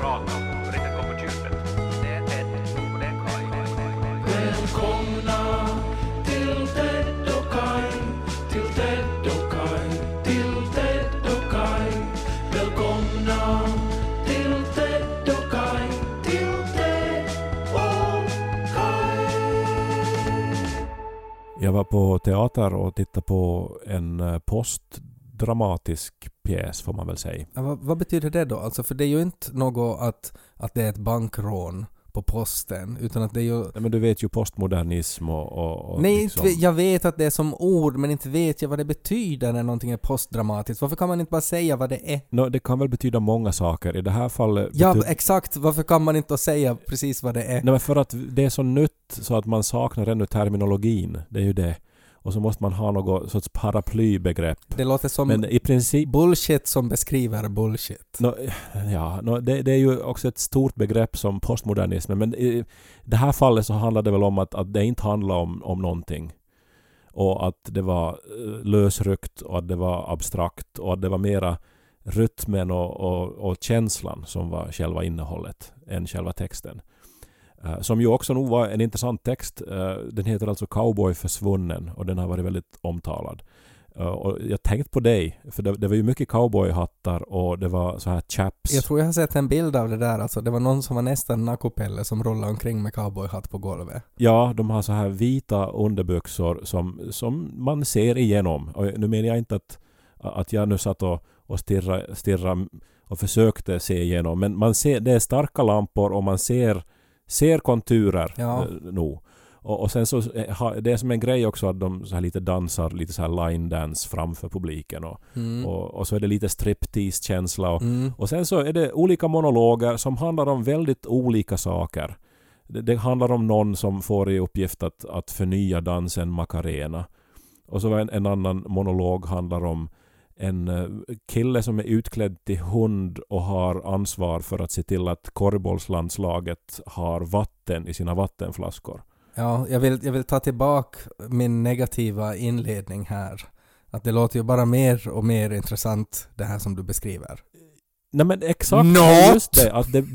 prata och riktigt gå på djupet. Det är Ted och det är Kai. Välkomna till Ted och Kai, till Ted och Kai, till Ted och Kai. Välkomna till Ted och Kai, till Ted och Kai. Jag var på teater och tittade på en postdramatisk pjäs, får man väl säga. Ja, vad betyder det då? Alltså, för det är ju inte något att det är ett bankrån på posten, utan att det är ju... Nej, men du vet ju postmodernism och Nej, liksom... jag vet att det är som ord, men inte vet jag vad det betyder när någonting är postdramatiskt. Varför kan man inte bara säga vad det är? Det kan väl betyda många saker. I det här fallet... Ja, exakt. Varför kan man inte säga precis vad det är? Nej, men för att det är så nytt så att man saknar ännu terminologin. Det är ju det. Och så måste man ha något sorts paraplybegrepp. Det låter som men i princip bullshit som beskriver bullshit. Det är ju också ett stort begrepp som postmodernismen. Men i det här fallet så handlar det väl om att det inte handlar om någonting. Och att det var lösryckt och att det var abstrakt och att det var mera rytmen och känslan som var själva innehållet än själva texten. Som ju också nog var en intressant text. Den heter alltså Cowboy försvunnen och den har varit väldigt omtalad. Och jag tänkte på dig, för det var ju mycket cowboyhattar och det var så här chaps. Jag tror jag har sett en bild av det där. Alltså, det var någon som var nästan nakopelle som rollade omkring med cowboyhatt på golvet. Ja, de har så här vita underbyxor som man ser igenom. Och nu menar jag inte att jag nu satt och stirra och försökte se igenom. Men man ser, det är starka lampor och man ser konturer nog. Och sen så det är som en grej också att de så här lite dansar, lite så här line dance framför publiken och så är det lite striptease-känsla och sen så är det olika monologer som handlar om väldigt olika saker. Det handlar om någon som får i uppgift att förnya dansen Macarena. Och så en annan monolog handlar om en kille som är utklädd till hund och har ansvar för att se till att korgbollslandslaget har vatten i sina vattenflaskor. Ja, jag vill ta tillbaka min negativa inledning här. Att det låter ju bara mer och mer intressant det här som du beskriver. Nej, men exakt just det.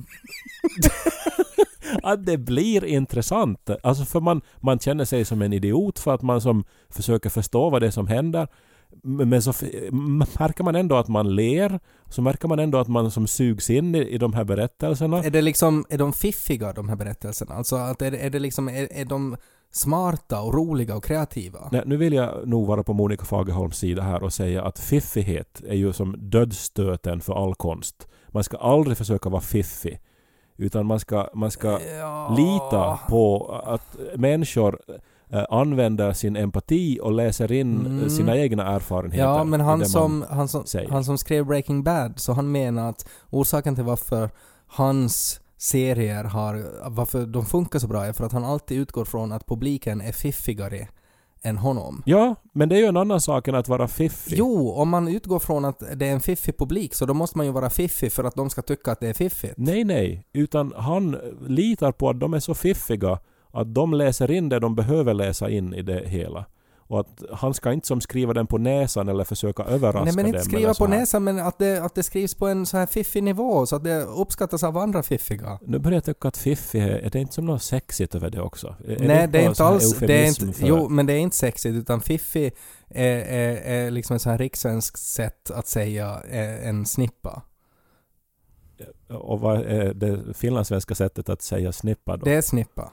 Att det blir intressant. Alltså för man känner sig som en idiot för att man som försöker förstå vad det är som händer. Men så märker man ändå att man ler. Så märker man ändå att man som sugs in i de här berättelserna. Är de fiffiga, de här berättelserna? Alltså att är de smarta och roliga och kreativa? Nej, nu vill jag nog vara på Monica Fagerholms sida här och säga att fiffighet är ju som dödsstöten för all konst. Man ska aldrig försöka vara fiffig. Utan man ska lita på att människor använder sin empati och läser in sina egna erfarenheter. Ja, men han som skrev Breaking Bad, så han menar att orsaken till varför hans serier varför de funkar så bra är för att han alltid utgår från att publiken är fiffigare än honom. Ja, men det är ju en annan sak än att vara fiffig. Jo, om man utgår från att det är en fiffig publik så då måste man ju vara fiffig för att de ska tycka att det är fiffigt. Nej, utan han litar på att de är så fiffiga att de läser in det de behöver läsa in i det hela. Och att han ska inte som skriva den på näsan eller försöka överraska dem. Nej, men inte skriva på näsan, men att det skrivs på en så här fiffig nivå så att det uppskattas av andra fiffiga. Nu börjar jag tycka att fiffig är det inte som något sexigt över det också? Nej, det är inte alls. Jo, men det är inte sexigt, utan fiffig är liksom ett så här rikssvenskt sätt att säga en snippa. Och vad är det finlandssvenska sättet att säga snippa då? Det är snippa.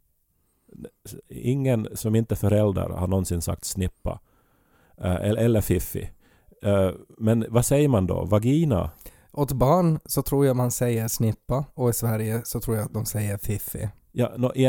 Ingen som inte är förälder har någonsin sagt snippa. Eller fiffi. Men vad säger man då? Vagina? Åt barn så tror jag man säger snippa. Och i Sverige så tror jag att de säger fiffi. Ja, i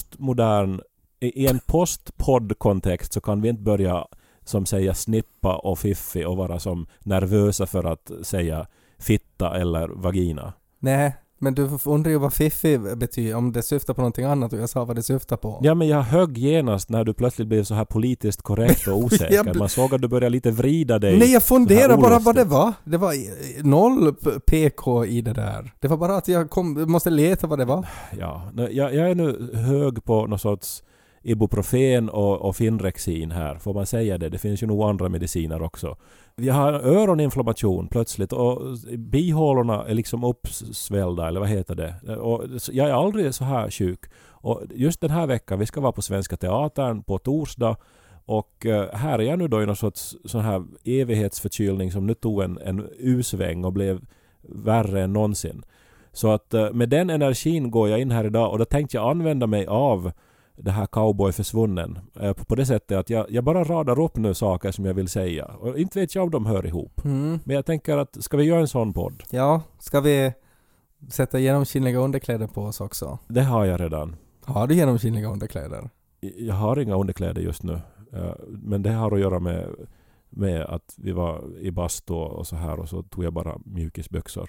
en postpodd-kontext så kan vi inte börja som säga snippa och fiffi och vara som nervösa för att säga fitta eller vagina. Nej. Men du undrar ju vad fiffi betyder, om det syftar på någonting annat och jag sa vad det syftar på. Ja, men jag högg genast när du plötsligt blev så här politiskt korrekt och osäker. Man såg att du började lite vrida dig. Nej, jag funderar bara vad det var. Det var 0 PK i det där. Det var bara att jag måste leta vad det var. Ja, jag är nu hög på någon sorts ibuprofen och Finrexin här. Får man säga det? Det finns ju nog andra mediciner också. Jag har öroninflammation plötsligt och bihålorna är liksom uppsvällda, eller vad heter det? Och jag är aldrig så här sjuk. Och just den här veckan, vi ska vara på Svenska Teatern på torsdag. Och här är jag nu då i någon sorts sån här evighetsförkylning som nu tog en U-sväng och blev värre än någonsin. Så att med den energin går jag in här idag och då tänkte jag använda mig av det här Cowboy försvunnen. På det sättet att jag bara radar upp nu saker som jag vill säga. Och inte vet jag om de hör ihop. Men jag tänker att, ska vi göra en sån podd? Ja, ska vi sätta genomskinliga underkläder på oss också? Det har jag redan. Har du genomskinliga underkläder? Jag har inga underkläder just nu. Men det har att göra med att vi var i bastu och så här och så tog jag bara mjukisbyxor.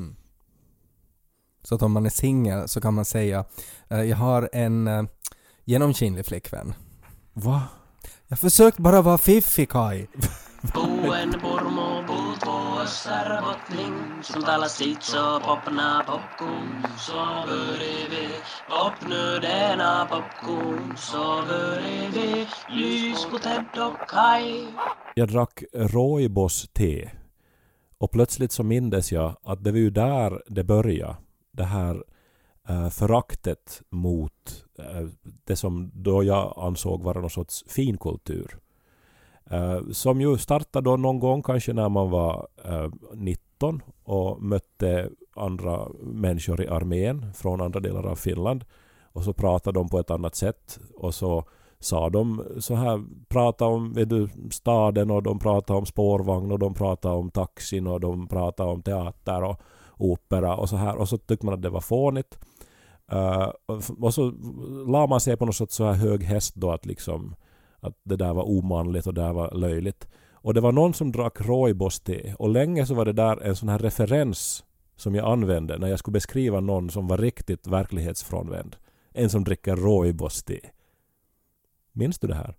Så att om man är singel så kan man säga jag har en genomskinlig flickvän. Va? Jag försökt bara vara fiffig, Kai. Buen purmu puutuossa robotling, som talar sitt så popna popcorn, sover vi, popnödena popcorn, sover vi, lys på Ted och Kai. Jag drack rooibos-te och plötsligt så mindes jag att det var ju där det började. Det här föraktet mot det som då jag ansåg vara någon sorts finkultur. Som ju startade då någon gång kanske när man var 19 och mötte andra människor i armén från andra delar av Finland. Och så pratade de på ett annat sätt. Och så sa de så här, pratade om staden och de pratade om spårvagn och de pratade om taxin och de pratade om teater och opera och så här. Och så tyckte man att det var fånigt. Och så la man sig på något sätt så här hög häst då att liksom att det där var omanligt och det där var löjligt. Och det var någon som drack rooibos-te. Och länge så var det där en sån här referens som jag använde när jag skulle beskriva någon som var riktigt verklighetsfrånvänd. En som dricker rooibos-te. Minns du det här?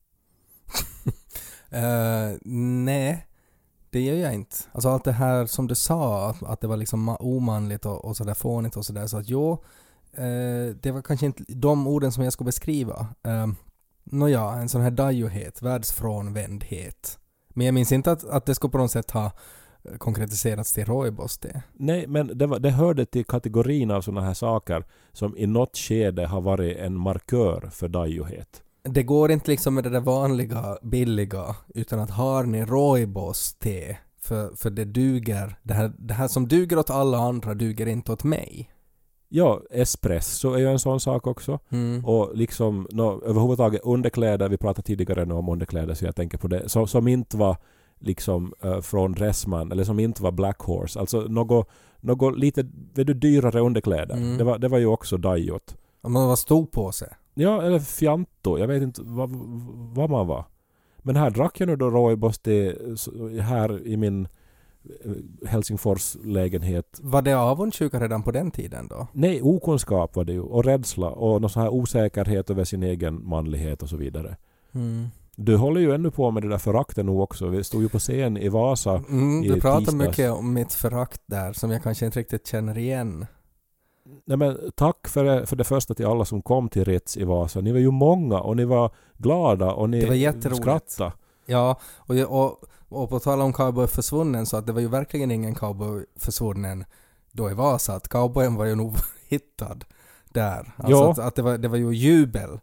Nej, det gör jag inte. Alltså allt det här som du sa, att det var liksom omanligt och sådär fånigt och sådär. Så att det var kanske inte de orden som jag skulle beskriva. Nåja, en sån här dajohet, världsfrånvändhet. Men jag minns inte att det skulle på något sätt ha konkretiserats till rooibos det. Nej, men det hörde till kategorin av såna här saker som i något skede har varit en markör för dajohet. Det går inte liksom med det där vanliga, billiga, utan att har ni rooibos-te för det duger. Det här som duger åt alla andra duger inte åt mig. Ja, espresso är ju en sån sak också. Och liksom överhuvudtaget underkläder, vi pratade tidigare nu om underkläder så jag tänker på det, som inte var liksom från Dressman eller som inte var Black Horse. Alltså något lite dyrare underkläder. Det var ju också dajot. Man var stor på sig. Ja, eller Fianto. Jag vet inte vad man var. Men här drack jag nu då rooibos här i min Helsingfors lägenhet. Var det avundsjuka redan på den tiden då? Nej, okunskap var det ju. Och rädsla. Och någon sån här osäkerhet över sin egen manlighet och så vidare. Du håller ju ännu på med det där förakten nu också. Vi stod ju på scen i Vasa Du pratar mycket om mitt förakt där som jag kanske inte riktigt känner igen. Nej, men tack för det första till alla som kom till Ritz i Vasa. Ni var ju många och ni var glada och ni skrattade. Ja, och på tal om Cowboy försvunnen så att det var ju verkligen ingen Cowboy försvunnen då i Vasa. Att cowboyen var ju nog hittad där. Alltså att det var ju jubel.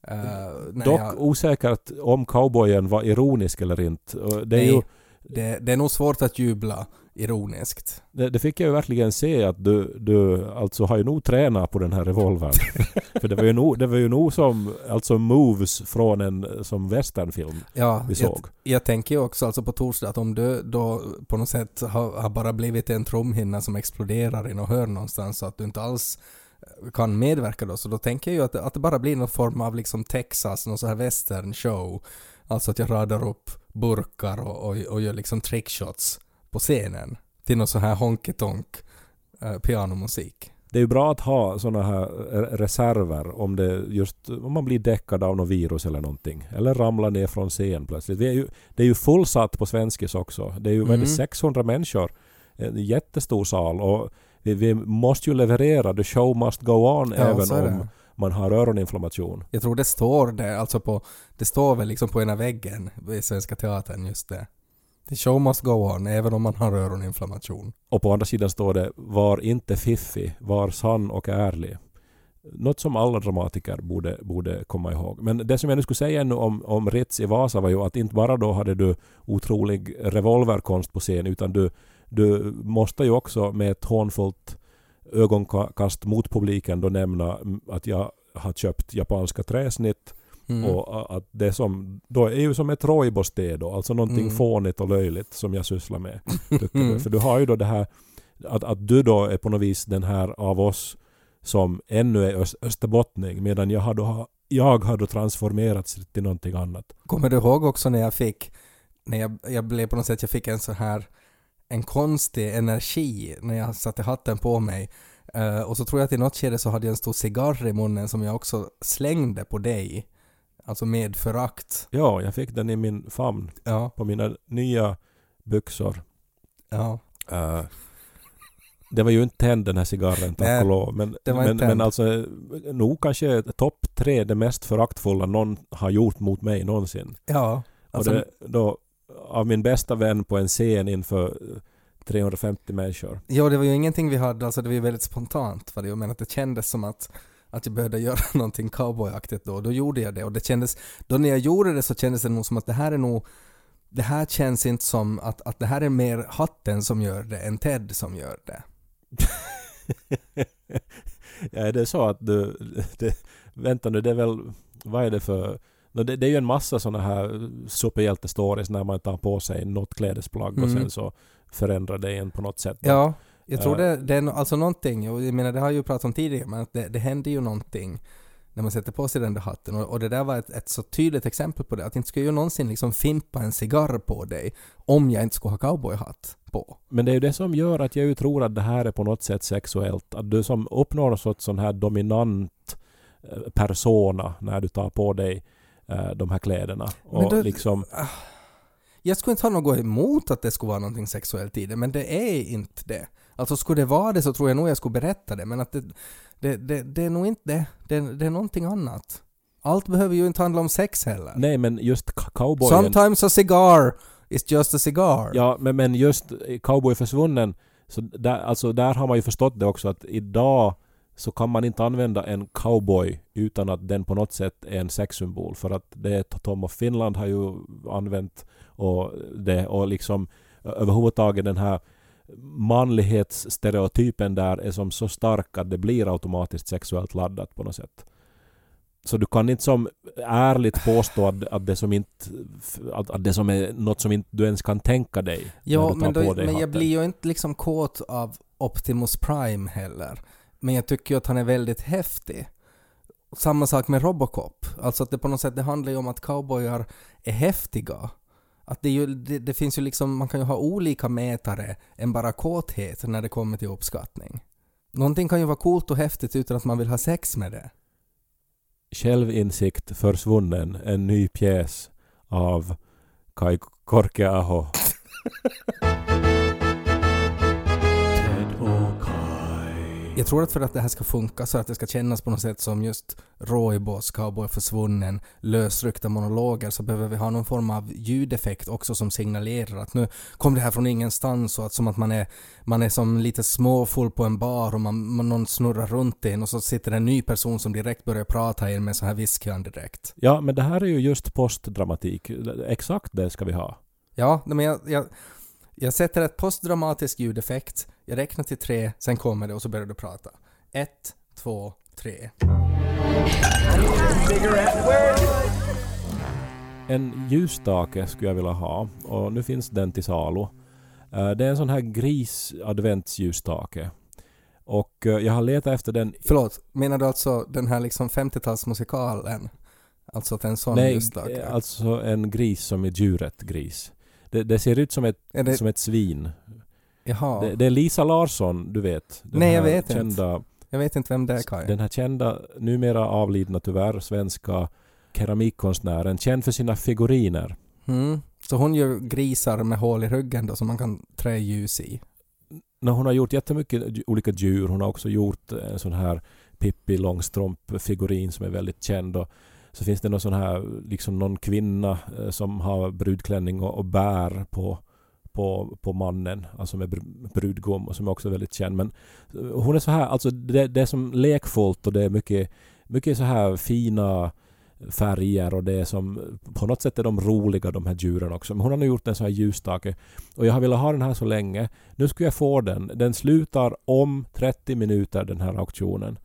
Osäkert om cowboyen var ironisk eller inte. Det är nog svårt att jubla ironiskt. Det fick jag ju verkligen se att du alltså har ju nog tränat på den här revolvern. För det var ju nog som alltså moves från en som westernfilm vi såg. Jag tänker ju också alltså på torsdag att om du då på något sätt har bara blivit en trumhinna som exploderar i något hörn någonstans så att du inte alls kan medverka då. Så då tänker jag ju att det bara blir någon form av liksom Texas, någon så här western show. Alltså att jag radar upp burkar och gör liksom trickshots på scenen till någon så här honky-tonk pianomusik. Det är ju bra att ha såna här reserver om man blir däckad av något virus eller någonting. Eller ramlar ner från scen plötsligt. Det är ju fullsatt på Svenskis också. Det är ju 600 människor. En jättestor sal och vi måste ju leverera. The show must go on även om man har öroninflammation. Jag tror det står det, alltså det står väl liksom på ena väggen i Svenska Teatern just det. The show must go on, även om man har öroninflammation. Och på andra sidan står det, var inte fiffig, var sann och ärlig. Något som alla dramatiker borde komma ihåg. Men det som jag nu skulle säga ännu om Ritz i Vasa var ju att inte bara då hade du otrolig revolverkonst på scen, utan du måste ju också med ett hånfullt ögonkast mot publiken då nämna att jag har köpt japanska träsnitt. Och att det som då är ju som ett rojbos-te då, alltså någonting fånigt och löjligt som jag sysslar med. För du har ju då det här att du då är på något vis den här av oss som ännu är österbottning, medan jag har då transformerats till någonting annat. Kommer du ihåg också när jag blev på något sätt, jag fick en konstig energi när jag satte hatten på mig. Och så tror jag att i något skede så hade jag en stor cigarr i munnen som jag också slängde på dig. Alltså med förakt. Ja, jag fick den i min famn på mina nya byxor. Ja. Det var ju inte tänd den här cigarren, tack och lov. Men alltså nog kanske topp 3 det mest föraktfulla någon har gjort mot mig någonsin. Ja. Alltså, och det, då, av min bästa vän på en scen inför 350 människor. Ja, det var ju ingenting vi hade, alltså det var ju väldigt spontant. För det, jag menar att det kändes som att jag behövde göra någonting cowboyaktigt då. Då gjorde jag det. Och det kändes, då när jag gjorde det så kändes det nog som att det här känns inte som att det här är mer hatten som gör det än Ted som gör det. Ja, är det så att vänta nu, det är väl, vad är det för, det är ju en massa såna här superhjältestories när man tar på sig något klädesplagg och sen så förändrar det en på något sätt. Ja, jag tror det är alltså någonting, jag menar det har jag ju pratat om tidigare, men att det händer ju någonting när man sätter på sig den där hatten. Och det där var ett så tydligt exempel på det. Att inte skulle ju någonsin liksom fimpa en cigarr på dig om jag inte skulle ha cowboyhatt på. Men det är ju det som gör att jag ju tror att det här är på något sätt sexuellt. Att du som uppnår en sorts sån här dominant persona när du tar på dig de här kläderna. Och då, liksom... Jag skulle inte ha något emot att det skulle vara någonting sexuellt i det, men det är inte det. Alltså skulle det vara det så tror jag nog jag skulle berätta det, men att det är nog inte det. Det är någonting annat. Allt behöver ju inte handla om sex heller. Nej, men just cowboyen... Sometimes a cigar is just a cigar. Ja, men just Cowboy försvunnen, så där har man ju förstått det också, att idag så kan man inte använda en cowboy utan att den på något sätt är en sexsymbol. För att det Tom of Finland har ju använt och liksom överhuvudtaget den här manlighetsstereotypen där är som så stark att det blir automatiskt sexuellt laddat på något sätt. Så du kan inte som ärligt påstå att det som inte, att det som är något som inte du ens kan tänka dig. Ja, men jag blir ju inte liksom kåt av Optimus Prime heller. Men jag tycker ju att han är väldigt häftig. Samma sak med Robocop. Alltså att det på något sätt det handlar ju om att cowboyar är häftiga. Att det finns ju liksom, man kan ju ha olika mätare än bara kåthet när det kommer till uppskattning. Någonting kan ju vara coolt och häftigt utan att man vill ha sex med det. Självinsikt försvunnen, en ny pjäs av Kai Korkeaho. Jag tror att för att det här ska funka så att det ska kännas på något sätt som just Roybos, Cowboy försvunnen, lösryckta monologer, så behöver vi ha någon form av ljudeffekt också som signalerar att nu kom det här från ingenstans, och att som att man är som lite småfull på en bar och någon snurrar runt en och så sitter en ny person som direkt börjar prata in med så här viskan direkt. Ja, men det här är ju just postdramatik. Exakt det ska vi ha. Ja, men jag sätter ett postdramatisk ljudeffekt. Jag räknar till 3, sen kommer det och så börjar du prata. 1, 2, 3. En ljusstake skulle jag vilja ha. Och nu finns den till salu. Det är en sån här gris-adventsljusstake. Och jag har letat efter den... Förlåt, menar du alltså den här liksom 50-talsmusikalen? Alltså att en sån ljusstake? Nej, alltså en gris som är djuret gris. Det ser ut som ett svin. Jaha. Det är Lisa Larsson, du vet. Nej, jag vet inte. Jag vet inte vem det är, Kai. Den här kända, numera avlidna tyvärr, svenska keramikkonstnären, känd för sina figuriner. Så hon gör grisar med hål i ryggen då som man kan trä ljus i? hon har gjort jättemycket olika djur. Hon har också gjort en sån här Pippi Långstrump-figurin som är väldigt känd. Och så finns det någon sån här, liksom någon kvinna som har brudklänning och bär på mannen, alltså med brudgum, och som är också väldigt känd. Men hon är så här, alltså det är som lekfullt och det är mycket så här fina färger och det är som på något sätt är de roliga, de här djuren också. Men hon har nu gjort en så här ljusstake och jag har velat ha den här så länge. Nu ska jag få den. Den slutar om 30 minuter, den här auktionen.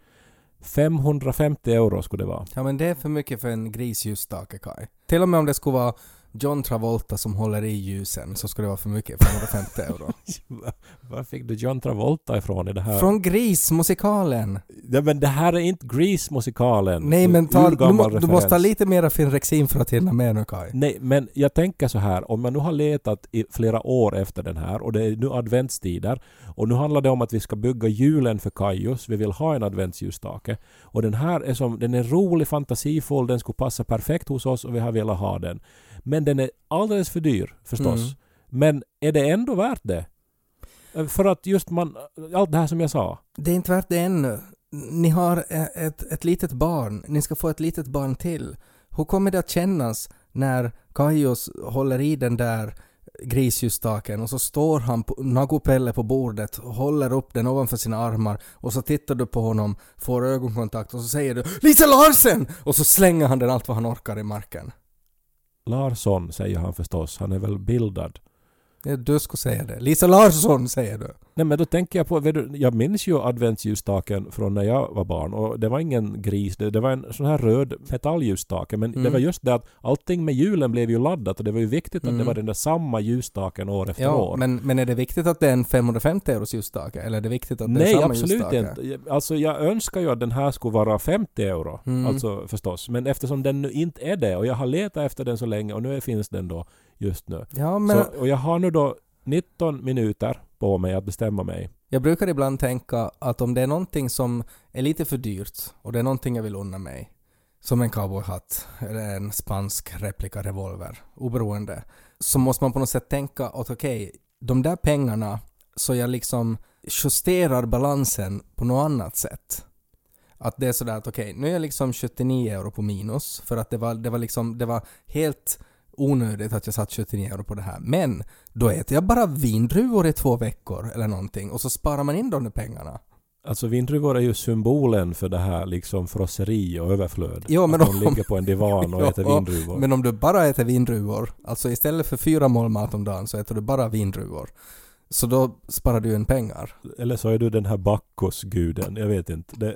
550 € skulle det vara. Ja, men det är för mycket för en grisljusstake, Kai. Till och med om det skulle vara John Travolta som håller i ljusen så skulle det vara för mycket, 550 €. Var fick du John Travolta ifrån i det här? Från Grease-musikalen. Ja, men det här är inte Grease-musikalen. Nej, men du måste ha lite mer Finrexin för att hinna med nu, Kai. Nej, men jag tänker så här. Om man nu har letat i flera år efter den här och det är nu adventstider och nu handlar det om att vi ska bygga julen för Kajus. Vi vill ha en adventsljusstake. Och den här den är rolig, fantasifull. Den skulle passa perfekt hos oss och vi har velat ha den. Men den är alldeles för dyr förstås. Men är det ändå värt det? För att just allt det här som jag sa. Det är inte värt det ännu. Ni har ett litet barn. Ni ska få ett litet barn till. Hur kommer det att kännas när Kajus håller i den där grisljusstaken och så står han Nagopelle på bordet och håller upp den ovanför sina armar och så tittar du på honom, får ögonkontakt och så säger du Lisa Larsen! Och så slänger han den allt vad han orkar i marken. Larsson säger han förstås. Han är väl bildad. Ja, du skulle säga det. Lisa Larsson säger du. Nej, men då tänker jag på... Jag minns ju adventsljusstaken från när jag var barn. Och det var ingen gris. Det var en sån här röd metallljusstake. Men det var just det att allting med julen blev ju laddat. Och det var ju viktigt att det var den där samma ljusstaken år efter år. Men är det viktigt att det är en 550 € ljusstake? Eller är det viktigt att det är samma ljusstake? Nej, absolut inte. Alltså jag önskar ju att den här skulle vara 50 €. Alltså förstås. Men eftersom den nu inte är det. Och jag har letat efter den så länge. Och nu finns den då just nu. Ja, men... och jag har nu då 19 minuter på mig att bestämma mig. Jag brukar ibland tänka att om det är någonting som är lite för dyrt och det är någonting jag vill unna mig, som en cowboyhatt eller en spansk replika revolver, oberoende, så måste man på något sätt tänka att okej, de där pengarna så jag liksom justerar balansen på något annat sätt. Att det är sådär att okej, nu är jag liksom 79 € på minus för att det var helt onödigt att jag satt 79 € på det här. Men då äter jag bara vindruvor i 2 veckor eller någonting och så sparar man in de pengarna. Alltså vindruvor är ju symbolen för det här liksom frosseri och överflöd. Jo, men de ligger på en divan och äter vindruvor. Men om du bara äter vindruvor, alltså istället för 4 mål mat om dagen så äter du bara vindruvor. Så då sparar du en pengar. Eller så är du den här Bacchus-guden. Jag vet inte.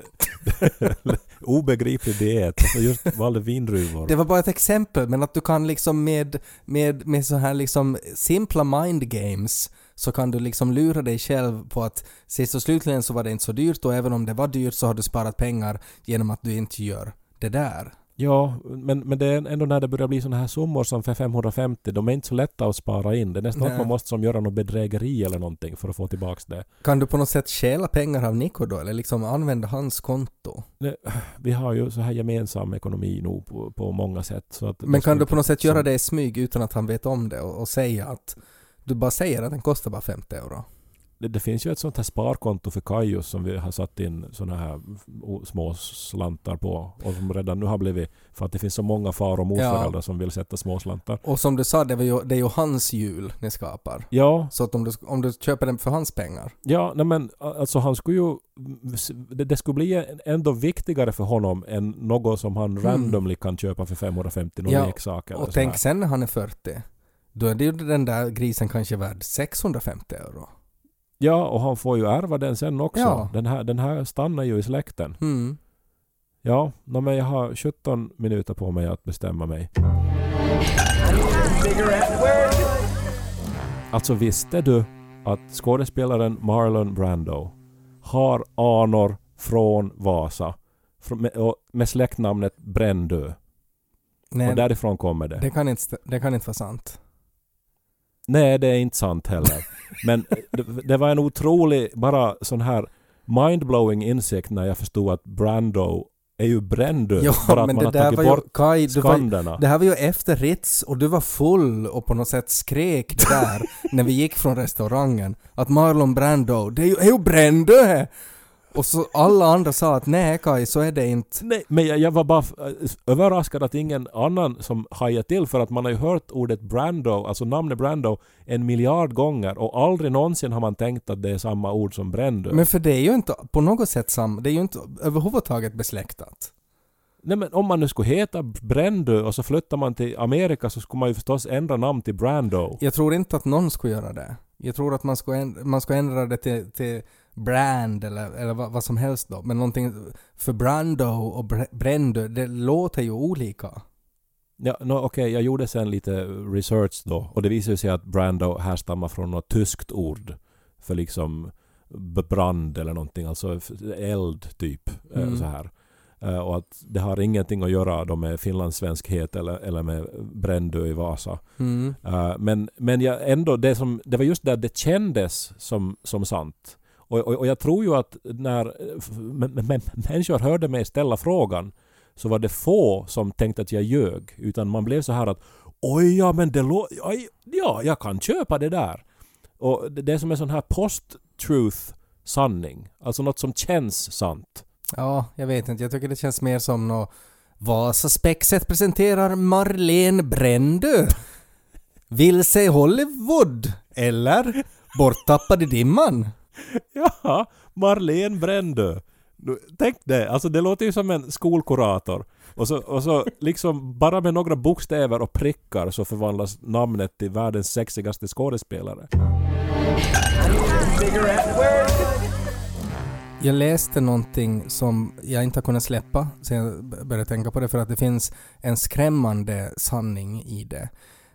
Obegriplig diet. Alltså just valde vindruvor. Det var bara ett exempel. Men att du kan liksom med så här liksom simpla mind games så kan du liksom lura dig själv på att så slutligen så var det inte så dyrt. Och även om det var dyrt så har du sparat pengar genom att du inte gör det där. Ja, men det är ändå när det börjar bli såna här summor som för 550, de är inte så lätta att spara in. Det är nästan att man måste som göra någon bedrägeri eller någonting för att få tillbaka det. Kan du på något sätt stjäla pengar av Nico då? Eller liksom använda hans konto? Vi har ju så här gemensam ekonomi nog på många sätt. Så att men kan du på något sätt göra det i smyg utan att han vet om det och säga att du bara säger att den kostar bara 50 €? Det finns ju ett sånt här sparkonto för Kajus som vi har satt in såna här små slantar på och som redan nu har blivit, för att det finns så många far- och morföräldrar som vill sätta små slantar. Och som du sa, det är ju hans jul ni skapar. Ja. Så att om du köper den för hans pengar. Ja, nej men alltså han skulle ju det skulle bli ändå viktigare för honom än något som han randomly kan köpa för 550 någon leksak eller och tänk sen när han är 40. Då är det ju den där grisen kanske värd 650 €. Ja, och han får ju ärva den sen också. Ja. Den här stannar ju i släkten. Ja, men jag har 17 minuter på mig att bestämma mig. Alltså visste du att skådespelaren Marlon Brando har anor från Vasa med släktnamnet Brändö? Nej, och därifrån kommer det. Det kan inte vara sant. Nej, det är inte sant heller. Men det var en otrolig, bara sån här mindblowing insikt när jag förstod att Brando är ju bränd Ja, för att men man det har där tagit var ju, bort Kai, skanderna. det här var ju efter Ritz och du var full och på något sätt skrek det där när vi gick från restaurangen att Marlon Brando, det är ju Brando! Och så alla andra sa att nej Kai, så är det inte. Nej, men jag var bara överraskad att ingen annan som hajade till, för att man har ju hört ordet Brando, alltså namnet Brando, 1 miljard gånger och aldrig någonsin har man tänkt att det är samma ord som Brando. Men för det är ju inte på något sätt samma, det är ju inte överhuvudtaget besläktat. Nej, men om man nu skulle heta Brando och så flyttar man till Amerika så skulle man ju förstås ändra namn till Brando. Jag tror inte att någon skulle göra det. Jag tror att man ska ändra det till Brand eller vad som helst då. Men någonting för Brando och Brando, det låter ju olika. Ja, okej, jag gjorde sen lite research då och det visade sig att Brando härstammar från något tyskt ord för liksom brand eller någonting, alltså eld typ så här. Och att det har ingenting att göra då med finlandssvenskhet eller med Brando i Vasa. Men jag ändå, det var just där det kändes som sant. Och jag tror ju att när människor hörde mig ställa frågan så var det få som tänkte att jag ljög, utan man blev så här att oj, ja men ja, jag kan köpa det där. Och det är som en sån här post-truth sanning, alltså något som känns sant. Ja, jag vet inte. Jag tycker det känns mer som något Vasaspexet presenterar Marlene Brando. Vilse i Hollywood. Eller Borttappad i dimman. Ja, Marlene Brando. Tänk det, alltså det låter ju som en skolkurator. Och så liksom bara med några bokstäver och prickar så förvandlas namnet till världens sexigaste skådespelare. Jag läste någonting som jag inte har kunnat släppa sen jag började tänka på det, för att det finns en skrämmande sanning i det.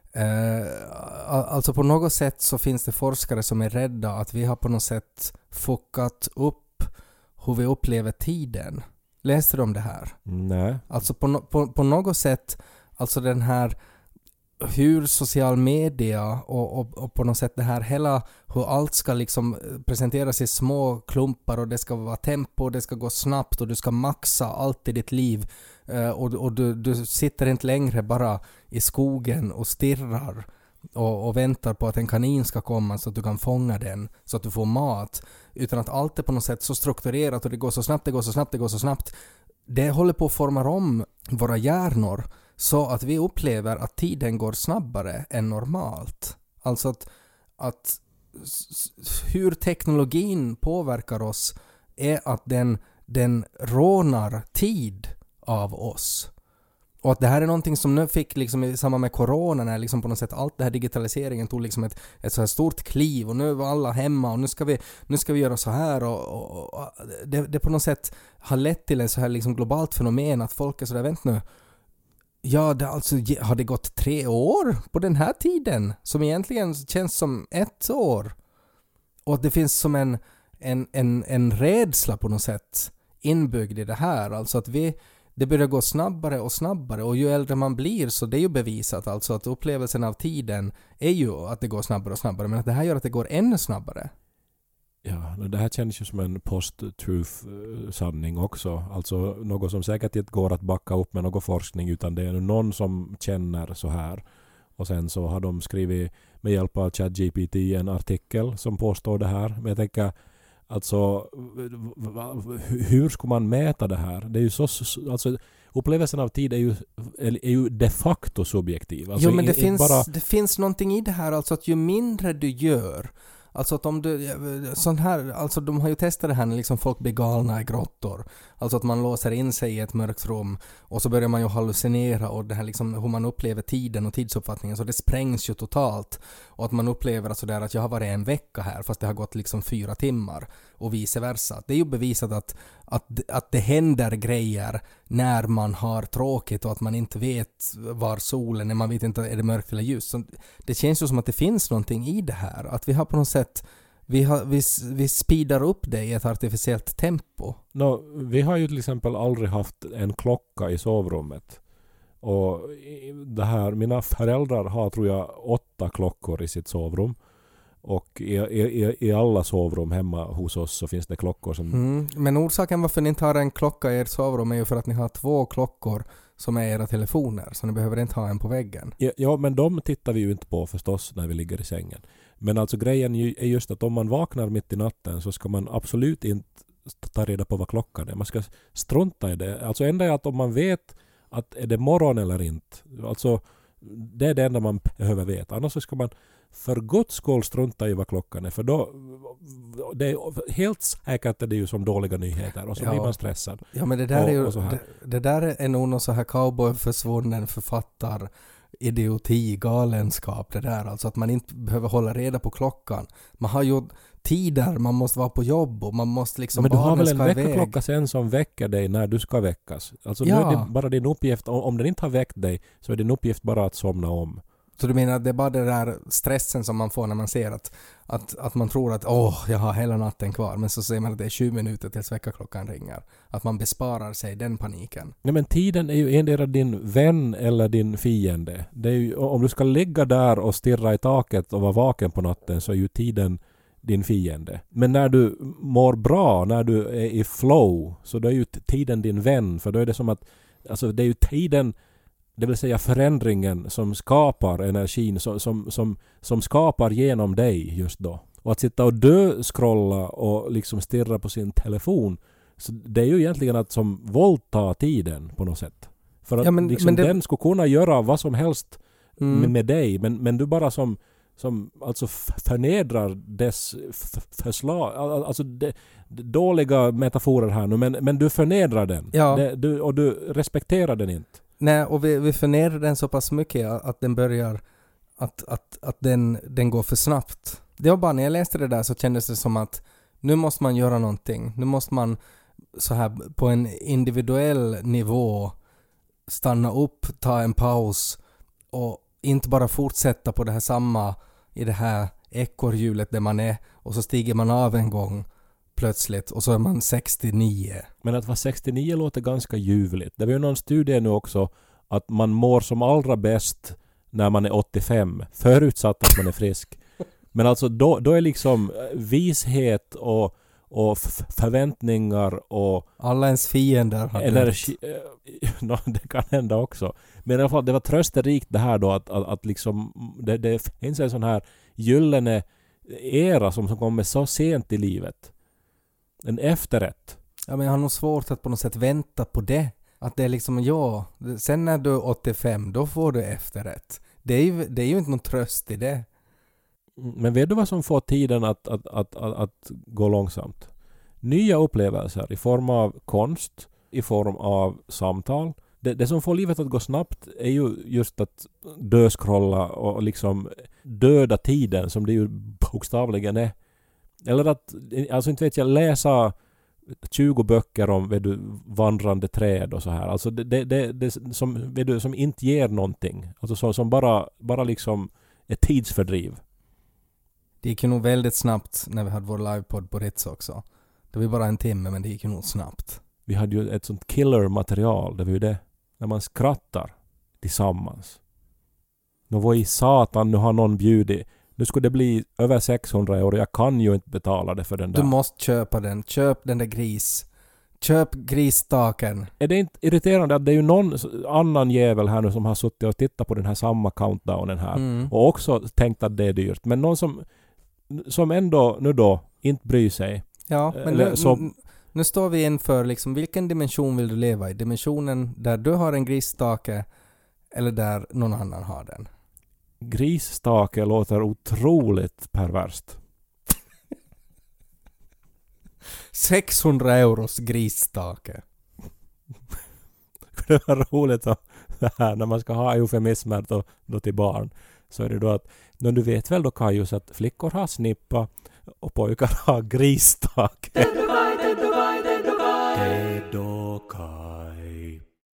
Alltså på något sätt så finns det forskare som är rädda att vi har på något sätt fuckat upp hur vi upplever tiden. Läste du om det här? Nej. Alltså på något sätt, alltså den här hur social media och på något sätt det här hela, hur allt ska liksom presenteras i små klumpar och det ska vara tempo, det ska gå snabbt och du ska maxa allt i ditt liv och du sitter inte längre bara i skogen och stirrar och väntar på att en kanin ska komma så att du kan fånga den så att du får mat, utan att allt är på något sätt så strukturerat och det går så snabbt. Det håller på att forma om våra hjärnor så att vi upplever att tiden går snabbare än normalt. Alltså att hur teknologin påverkar oss är att den rånar tid av oss. Och att det här är någonting som nu fick liksom i samband med corona, när liksom på något sätt allt det här digitaliseringen tog liksom ett så här stort kliv och nu var alla hemma och nu ska vi göra så här och det på något sätt har lett till en så här liksom globalt fenomen att folk är så där, vänt nu. Ja, har det gått 3 år på den här tiden som egentligen känns som 1 år. Och att det finns som en rädsla på något sätt inbyggd i det här. Alltså att det börjar gå snabbare och snabbare, och ju äldre man blir så det är ju bevisat alltså att upplevelsen av tiden är ju att det går snabbare och snabbare, men att det här gör att det går ännu snabbare. Ja, det här känns ju som en post-truth-sanning också. Alltså något som säkert inte går att backa upp med någon forskning, utan det är någon som känner så här. Och sen så har de skrivit med hjälp av ChatGPT en artikel som påstår det här. Men jag tänker, alltså hur ska man mäta det här? Det är ju så, alltså upplevelsen av tid är ju de facto subjektiv. Alltså, jo, men det finns någonting i det här, alltså att ju mindre du gör, alltså att om du sån här, alltså de har ju testat det här när liksom folk blir galna i grottor. Alltså att man låser in sig i ett mörkt rum och så börjar man ju hallucinera, och det här liksom hur man upplever tiden och tidsuppfattningen, så det sprängs ju totalt. Och att man upplever alltså där att jag har varit en vecka här fast det har gått liksom 4 timmar och vice versa. Det är ju bevisat att det händer grejer när man har tråkigt och att man inte vet var solen är, man vet inte är det mörkt eller ljus. Så det känns ju som att det finns någonting i det här, att vi har på något sätt vi speedar upp det i ett artificiellt tempo. Vi har ju till exempel aldrig haft en klocka i sovrummet. Och det här, mina föräldrar har tror jag 8 klockor i sitt sovrum. Och i alla sovrum hemma hos oss så finns det klockor som... Men orsaken varför ni inte har en klocka i ert sovrum är ju för att ni har 2 klockor som är era telefoner. Så ni behöver inte ha en på väggen. Ja, men de tittar vi ju inte på förstås när vi ligger i sängen. Men alltså grejen är just att om man vaknar mitt i natten så ska man absolut inte ta reda på vad klockan är. Man ska strunta i det. Alltså enda är att om man vet att är det morgon eller inte. Alltså det är det enda man behöver veta. Annars så ska man för Guds skull strunta i vad klockan är. För då, det är helt säkert att det är ju som dåliga nyheter. Och så blir man stressad. Ja, men det där är ju, det där är nog någon så här cowboy-försvunnen författar idioti, galenskap det där. Alltså att man inte behöver hålla reda på klockan. Man har ju tider, man måste vara på jobb och man måste liksom... Men du har väl en väckarklocka sen som väcker dig när du ska väckas? Alltså nu är det bara din uppgift, om den inte har väckt dig så är din uppgift bara att somna om. Så du menar att det är bara den där stressen som man får när man ser att man tror att jag har hela natten kvar, men så säger man att det är 20 minuter tills väckarklockan ringer. Att man besparar sig den paniken. Nej, men tiden är ju endera din vän eller din fiende. Det är ju, om du ska ligga där och stirra i taket och vara vaken på natten så är ju tiden din fiende. Men när du mår bra, när du är i flow, så då är ju tiden din vän. För då är det som att, alltså det är ju tiden, det vill säga förändringen som skapar energin, som skapar genom dig just då. Och att sitta och scrolla och liksom stirra på sin telefon, så det är ju egentligen att som våldta tiden på något sätt. För att men den skulle kunna göra vad som helst med dig, men du bara som alltså förnedrar dess förslag, alltså dåliga metaforer här nu, men du förnedrar den. Ja. Och du respekterar den inte. Nej, och vi förnedrar den så pass mycket att den börjar att den går för snabbt. Det var bara när jag läste det där så kändes det som att nu måste man göra någonting. Nu måste man så här på en individuell nivå stanna upp, ta en paus och inte bara fortsätta på det här samma i det här ekorrhjulet där man är och så stiger man av en gång plötsligt och så är man 69. Men att vara 69 låter ganska ljuvligt. Det var ju någon studie nu också att man mår som allra bäst när man är 85, förutsatt att man är frisk. Men alltså då är liksom vishet och förväntningar och alla ens fiender har energi. Det kan hända också. Men i alla fall, det var trösterikt det här då att liksom det finns en sån här gyllene era som kommer så sent i livet. En efterrätt. Ja, men jag har nog svårt att på något sätt vänta på det. Att det är liksom, sen när du är 85 då får du efterrätt. Det är ju inte någon tröst i det. Men vet du vad som får tiden att gå långsamt? Nya upplevelser i form av konst, i form av samtal. Det som får livet att gå snabbt är ju just att döskrolla och liksom döda tiden som det ju bokstavligen är. Eller att, alltså inte vet jag, läsa 20 böcker om vandrande träd och så här. Alltså det som inte ger någonting. Alltså som bara liksom ett tidsfördriv. Det gick ju nog väldigt snabbt när vi hade vår livepodd på Ritz också. Det var ju bara en timme, men det gick ju nog snabbt. Vi hade ju ett sånt killer-material, det var ju det. När man skrattar tillsammans. Nu var i satan, nu har någon bjudit. Nu skulle det bli över 600 år. Jag kan ju inte betala det för den där. Du måste köpa den. Köp den där gris. Köp grisstaken. Är det inte irriterande att det är ju någon annan jävel här nu som har suttit och tittat på den här samma countdownen här. Och också tänkt att det är dyrt. Men någon som ändå nu då inte bryr sig. Ja, men nu står vi inför liksom, vilken dimension vill du leva i? Dimensionen där du har en grisstake eller där någon annan har den? Grisstake låter otroligt perverst. 600 euros grisstake. Det var roligt att när man ska ha eufemismer då till barn. Så är det då att, du vet väl då Kajus att flickor har snippa och pojkar har grisstake.